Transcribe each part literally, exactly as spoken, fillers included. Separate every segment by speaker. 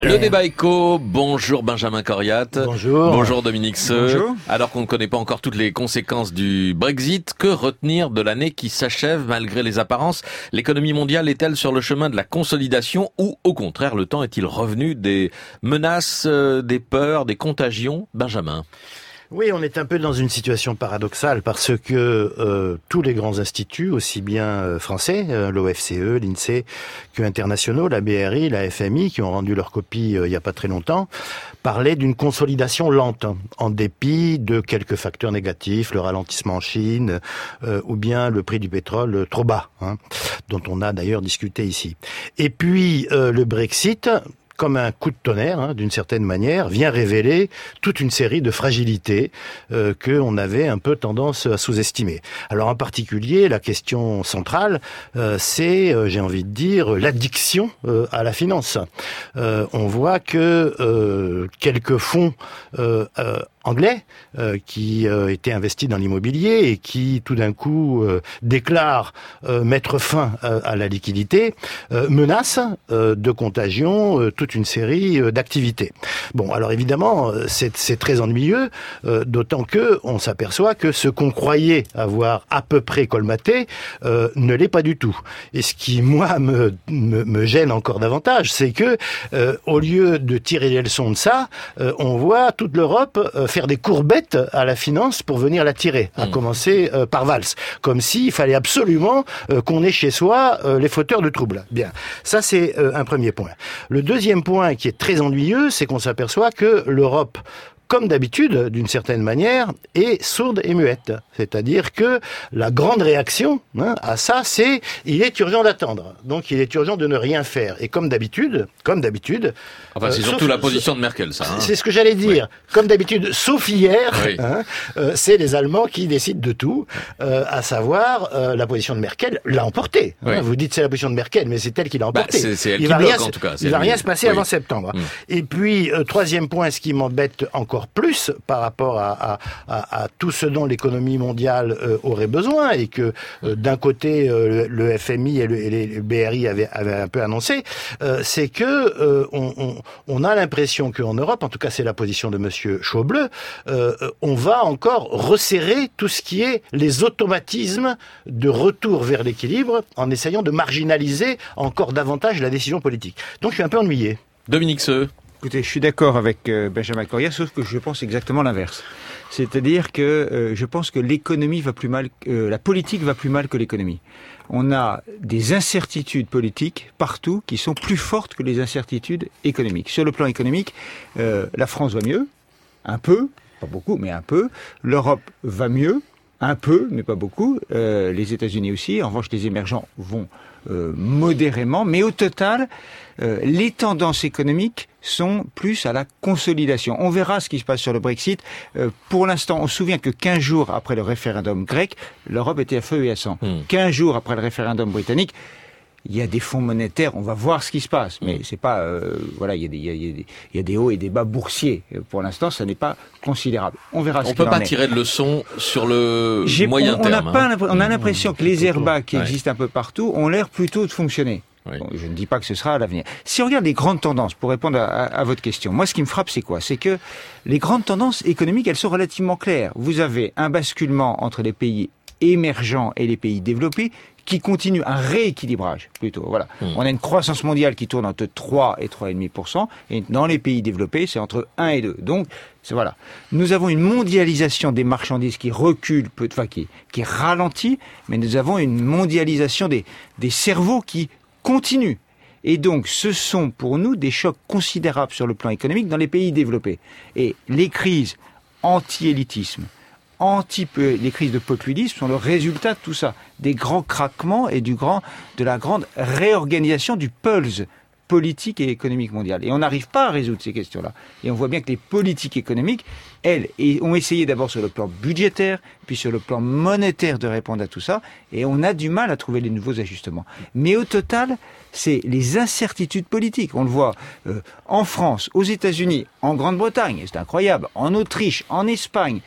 Speaker 1: Le débat éco, bonjour Benjamin Coriat.
Speaker 2: Bonjour.
Speaker 1: Bonjour Dominique Seux.
Speaker 2: Bonjour.
Speaker 1: Alors qu'on ne connaît pas encore toutes les conséquences du Brexit, que retenir de l'année qui s'achève malgré les apparences? L'économie mondiale est-elle sur le chemin de la consolidation ou au contraire le temps est-il revenu des menaces, des peurs, des contagions? Benjamin.
Speaker 2: Oui, on est un peu dans une situation paradoxale parce que euh, tous les grands instituts, aussi bien euh, français, euh, l'O F C E, l'INSEE, que internationaux, la B R I, la F M I, qui ont rendu leur copie euh, il n'y a pas très longtemps, parlaient d'une consolidation lente, en dépit de quelques facteurs négatifs, le ralentissement en Chine, euh, ou bien le prix du pétrole trop bas, hein, dont on a d'ailleurs discuté ici. Et puis euh, le Brexit, comme un coup de tonnerre, hein, d'une certaine manière, vient révéler toute une série de fragilités euh, qu'on avait un peu tendance à sous-estimer. Alors en particulier, la question centrale, euh, c'est, euh, j'ai envie de dire, l'addiction euh, à la finance. Euh, on voit que euh, quelques fonds euh, euh, anglais euh, qui euh, étaient investis dans l'immobilier et qui tout d'un coup euh, déclarent euh, mettre fin euh, à la liquidité, euh, menacent euh, de contagion euh, toute une série euh, d'activités. Bon, alors évidemment, c'est, c'est très ennuyeux, euh, d'autant que on s'aperçoit que ce qu'on croyait avoir à peu près colmaté euh, ne l'est pas du tout. Et ce qui, moi, me, me, me gêne encore davantage, c'est que euh, au lieu de tirer les leçons de ça, euh, on voit toute l'Europe euh, faire des courbettes à la finance pour venir la tirer, à mmh. commencer euh, par Valls, comme s'il fallait absolument euh, qu'on ait chez soi euh, les fauteurs de troubles. Bien, ça c'est euh, un premier point. Le deuxième point qui est très ennuyeux, c'est qu'on s'aperçoit que l'Europe, comme d'habitude, d'une certaine manière, est sourde et muette. C'est-à-dire que la grande réaction hein, à ça, c'est il est urgent d'attendre. Donc il est urgent de ne rien faire. Et comme d'habitude, comme d'habitude...
Speaker 1: Enfin, c'est euh, surtout sauf, la position de Merkel, ça. Hein.
Speaker 2: C'est ce que j'allais dire. Oui. Comme d'habitude, sauf hier,
Speaker 1: oui.
Speaker 2: hein, euh, c'est les Allemands qui décident de tout, euh, à savoir euh, la position de Merkel l'a emporté. Hein. Oui. Vous dites c'est la position de Merkel, mais c'est elle qui l'a emporté.
Speaker 1: Bah, c'est, c'est elle
Speaker 2: il
Speaker 1: qui
Speaker 2: va
Speaker 1: bloque,
Speaker 2: rien,
Speaker 1: en tout cas.
Speaker 2: Il va rien se passer
Speaker 1: oui.
Speaker 2: avant septembre. Hum. Et puis, euh, troisième point, ce qui m'embête encore plus par rapport à, à, à, à tout ce dont l'économie mondiale euh, aurait besoin et que euh, d'un côté euh, le F M I et le, et les B R I avaient, avaient un peu annoncé, euh, c'est que euh, on, on, on a l'impression qu'en Europe, en tout cas c'est la position de Monsieur Schauble, euh, on va encore resserrer tout ce qui est les automatismes de retour vers l'équilibre en essayant de marginaliser encore davantage la décision politique. Donc je suis un peu ennuyé.
Speaker 1: Dominique Seux.
Speaker 3: Écoutez, je suis d'accord avec euh, Benjamin Coriat, sauf que je pense exactement l'inverse. C'est-à-dire que euh, je pense que l'économie va plus mal, euh, la politique va plus mal que l'économie. On a des incertitudes politiques partout qui sont plus fortes que les incertitudes économiques. Sur le plan économique, euh, la France va mieux, un peu, pas beaucoup, mais un peu. L'Europe va mieux, un peu, mais pas beaucoup. Euh, les États-Unis aussi. En revanche, les émergents vont euh, modérément, mais au total, euh, les tendances économiques sont plus à la consolidation. On verra ce qui se passe sur le Brexit. Euh, pour l'instant, on se souvient que quinze jours après le référendum grec, l'Europe était à feu et à sang. Mmh. quinze jours après le référendum britannique, il y a des fonds monétaires, on va voir ce qui se passe. Mais c'est pas, euh, voilà, il y a des, il y a, il y a des, il y a des hauts et des bas boursiers. Pour l'instant, ça n'est pas considérable. On verra ce qu'il en est.
Speaker 1: On peut pas tirer de leçon sur le
Speaker 3: J'ai,
Speaker 1: moyen
Speaker 3: on,
Speaker 1: terme.
Speaker 3: On a,
Speaker 1: hein.
Speaker 3: pas, on a l'impression mmh, que les airbags qui
Speaker 1: ouais.
Speaker 3: existent un peu partout ont l'air plutôt de fonctionner. Oui. Bon, je ne dis pas que ce sera à l'avenir. Si on regarde les grandes tendances, pour répondre à, à, à votre question, moi ce qui me frappe c'est quoi? C'est que les grandes tendances économiques, elles sont relativement claires. Vous avez un basculement entre les pays émergents et les pays développés qui continue, un rééquilibrage plutôt. Voilà. Mmh. On a une croissance mondiale qui tourne entre trois et trois virgule cinq pour cent et dans les pays développés, c'est entre un et deux. Donc, c'est voilà. Nous avons une mondialisation des marchandises qui recule, enfin qui, qui ralentit, mais nous avons une mondialisation des, des cerveaux qui continue. Et donc, ce sont pour nous des chocs considérables sur le plan économique dans les pays développés. Et les crises anti-élitisme, anti les crises de populisme sont le résultat de tout ça, des grands craquements et du grand, de la grande réorganisation du pulse politique et économique mondial. Et on n'arrive pas à résoudre ces questions-là. Et on voit bien que les politiques économiques, elles, ont essayé d'abord sur le plan budgétaire, puis sur le plan monétaire de répondre à tout ça, et on a du mal à trouver les nouveaux ajustements. Mais au total, c'est les incertitudes politiques. On le voit euh, en France, aux États-Unis, en Grande-Bretagne, c'est incroyable, en Autriche, en Espagne.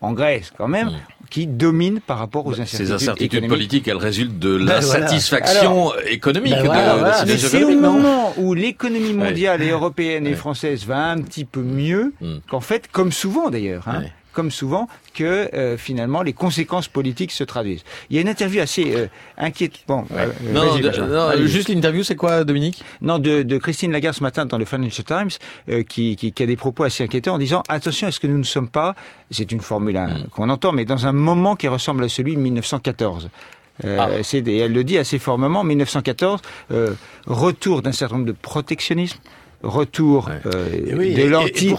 Speaker 3: en Grèce quand même, mmh. qui domine par rapport aux incertitudes
Speaker 1: Ces incertitudes
Speaker 3: économiques.
Speaker 1: politiques, elles résultent de
Speaker 2: ben
Speaker 1: l'insatisfaction
Speaker 2: voilà.
Speaker 1: économique
Speaker 2: ben
Speaker 1: de,
Speaker 2: voilà,
Speaker 1: de
Speaker 2: voilà.
Speaker 1: la
Speaker 3: Mais
Speaker 1: situation
Speaker 3: c'est au
Speaker 1: économique, non
Speaker 3: moment où l'économie mondiale
Speaker 1: ouais.
Speaker 3: et européenne et
Speaker 1: ouais.
Speaker 3: française va un petit peu mieux
Speaker 1: mmh.
Speaker 3: qu'en fait, comme souvent d'ailleurs, hein, ouais. comme souvent, que euh, finalement les conséquences politiques se traduisent. Il y a une interview assez euh, inquiétante. Bon,
Speaker 1: ouais.
Speaker 3: euh,
Speaker 1: non, de, non juste l'interview, c'est quoi, Dominique?
Speaker 3: Non, de, de Christine Lagarde ce matin dans le Financial Times, euh, qui, qui, qui a des propos assez inquiétants en disant attention, est-ce que nous ne sommes pas, c'est une formule hein, mm. qu'on entend, mais dans un moment qui ressemble à celui de mille neuf cent quatorze. Euh, ah. c'est, et elle le dit assez formellement, mille neuf cent quatorze, euh, retour d'un certain nombre de protectionnisme, retour ouais. euh, oui, de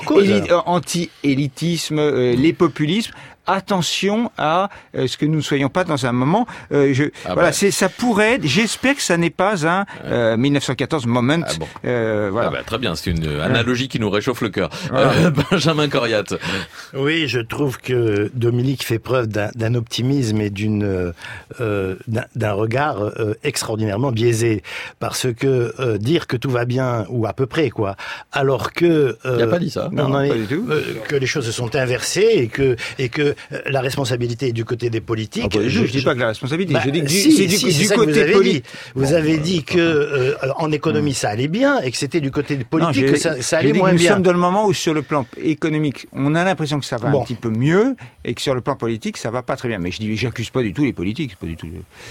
Speaker 3: l'anti-élitisme, euh, les populismes. Attention à euh, ce que nous ne soyons pas dans un moment. Euh, je, ah voilà, bah. c'est ça pourrait être. J'espère que ça n'est pas un euh, mille neuf cent quatorze moment. Ah bon. euh, voilà.
Speaker 1: Ah bah, très bien, c'est une analogie qui nous réchauffe le cœur. Voilà. Euh, Benjamin Coriat.
Speaker 2: Oui, je trouve que Dominique fait preuve d'un, d'un optimisme et d'une euh, d'un, d'un regard euh, extraordinairement biaisé, parce que euh, dire que tout va bien ou à peu près quoi, alors que
Speaker 1: euh, il n'a pas dit ça.
Speaker 2: Non, non, pas est, du tout. Euh, que les choses se sont inversées et que et que la responsabilité est du côté des politiques.
Speaker 3: Ah bah, je ne dis pas que la responsabilité,
Speaker 2: bah,
Speaker 3: je dis que
Speaker 2: si,
Speaker 3: c'est du,
Speaker 2: si,
Speaker 3: du
Speaker 2: c'est
Speaker 3: côté
Speaker 2: vous avez
Speaker 3: politique.
Speaker 2: Dit. Vous bon, avez dit que euh, en économie ça allait bien et que c'était du côté des politiques
Speaker 3: non,
Speaker 2: que ça, ça allait moins
Speaker 3: nous
Speaker 2: bien.
Speaker 3: Nous sommes dans le moment où sur le plan économique, on a l'impression que ça va bon. un petit peu mieux et que sur le plan politique, ça va pas très bien. Mais je dis, j'accuse pas du tout les politiques, c'est pas du tout.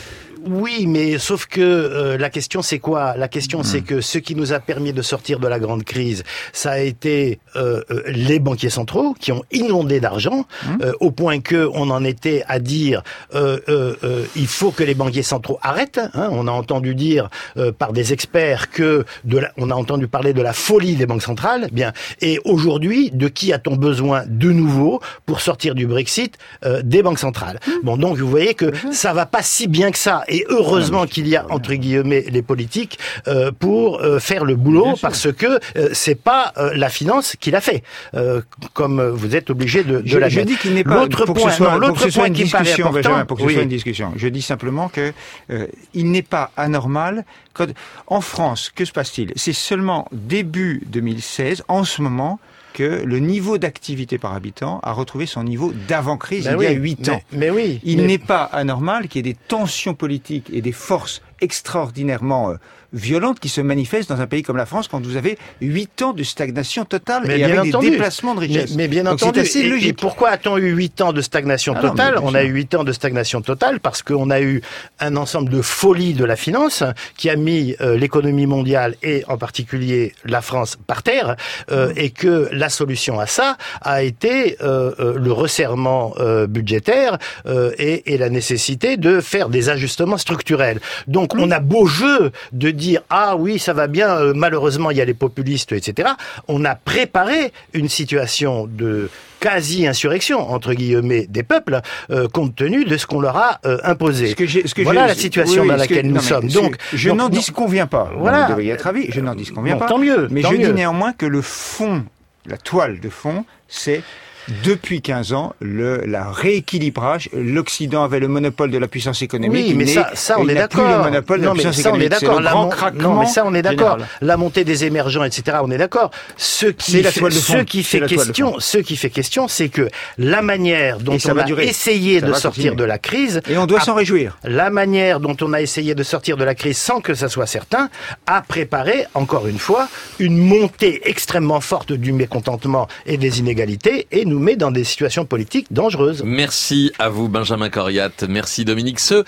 Speaker 2: Oui, mais sauf que euh, la question c'est quoi? La question mmh. c'est que ce qui nous a permis de sortir de la grande crise, ça a été euh, les banquiers centraux qui ont inondé d'argent mmh. euh, au point que on en était à dire euh, euh, euh, il faut que les banquiers centraux arrêtent. Hein. On a entendu dire euh, par des experts que de la, on a entendu parler de la folie des banques centrales. Bien, et aujourd'hui, de qui a-t-on besoin de nouveau pour sortir du Brexit? euh, Des banques centrales. Mmh. Bon, donc vous voyez que mmh. ça va pas si bien que ça. Et heureusement qu'il y a, entre guillemets, les politiques euh, pour euh, faire le boulot, parce que euh, c'est pas euh, la finance qui l'a fait, euh, comme vous êtes obligé de, de
Speaker 3: je,
Speaker 2: l'admettre.
Speaker 3: Je dis qu'il n'est pas,
Speaker 2: l'autre
Speaker 3: pour
Speaker 2: point,
Speaker 3: que ce soit,
Speaker 2: non, l'autre
Speaker 3: pour que ce soit
Speaker 2: point
Speaker 3: une
Speaker 2: qui
Speaker 3: discussion,
Speaker 2: paraît important,
Speaker 3: pour que ce
Speaker 2: oui.
Speaker 3: soit une discussion. Je dis simplement que euh, il n'est pas anormal. Quand, en France, que se passe-t-il? C'est seulement début deux mille seize, en ce moment, que le niveau d'activité par habitant a retrouvé son niveau d'avant-crise ben il oui, y a huit ans.
Speaker 2: Mais, mais oui.
Speaker 3: Il
Speaker 2: mais...
Speaker 3: n'est pas anormal qu'il y ait des tensions politiques et des forces extraordinairement euh, violentes qui se manifestent dans un pays comme la France quand vous avez huit ans de stagnation totale mais et avec entendu. des déplacements de richesse.
Speaker 2: Mais, mais bien
Speaker 3: Donc
Speaker 2: entendu.
Speaker 3: C'est assez logique.
Speaker 2: Et, et pourquoi a-t-on eu huit ans de stagnation ah totale? Non, On a eu huit ans de stagnation totale parce qu'on a eu un ensemble de folies de la finance qui a mis euh, l'économie mondiale et en particulier la France par terre euh, mmh. et que la solution à ça a été euh, euh, le resserrement euh, budgétaire euh, et, et la nécessité de faire des ajustements structurels. Donc on a beau jeu de dire ah oui ça va bien, euh, malheureusement il y a les populistes, et cetera. On a préparé une situation de quasi-insurrection, entre guillemets, des peuples, euh, compte tenu de ce qu'on leur a euh, imposé. Ce que j'ai, ce que voilà la situation oui, dans laquelle que, nous non, sommes. Donc,
Speaker 3: je
Speaker 2: donc,
Speaker 3: n'en disconviens pas.
Speaker 2: Voilà.
Speaker 3: Vous devez y être ravi. Je n'en disconviens
Speaker 2: bon,
Speaker 3: pas.
Speaker 2: Tant mieux.
Speaker 3: Mais
Speaker 2: tant
Speaker 3: je
Speaker 2: mieux.
Speaker 3: dis néanmoins que le fond, la toile de fond, c'est depuis quinze ans, le la rééquilibrage. L'Occident avait le monopole de la puissance économique.
Speaker 2: Oui, mais ça, ça on est d'accord.
Speaker 3: Le monopole de
Speaker 2: non,
Speaker 3: la puissance
Speaker 2: mais ça,
Speaker 3: économique.
Speaker 2: on est d'accord.
Speaker 3: C'est le grand craquement.
Speaker 2: Non, mais ça, on est d'accord.
Speaker 3: Général.
Speaker 2: La montée des émergents, et cetera. On est d'accord. Ce qui, fait, ce qui fait question, ce qui fait question, c'est que la manière dont on a durer. essayé ça de sortir continuer. de la crise,
Speaker 3: et on doit a, s'en réjouir.
Speaker 2: La manière dont on a essayé de sortir de la crise sans que ça soit certain, a préparé, encore une fois, une montée extrêmement forte du mécontentement et des inégalités, et nous met dans des situations politiques dangereuses.
Speaker 1: Merci à vous Benjamin Coriat, merci Dominique Seux.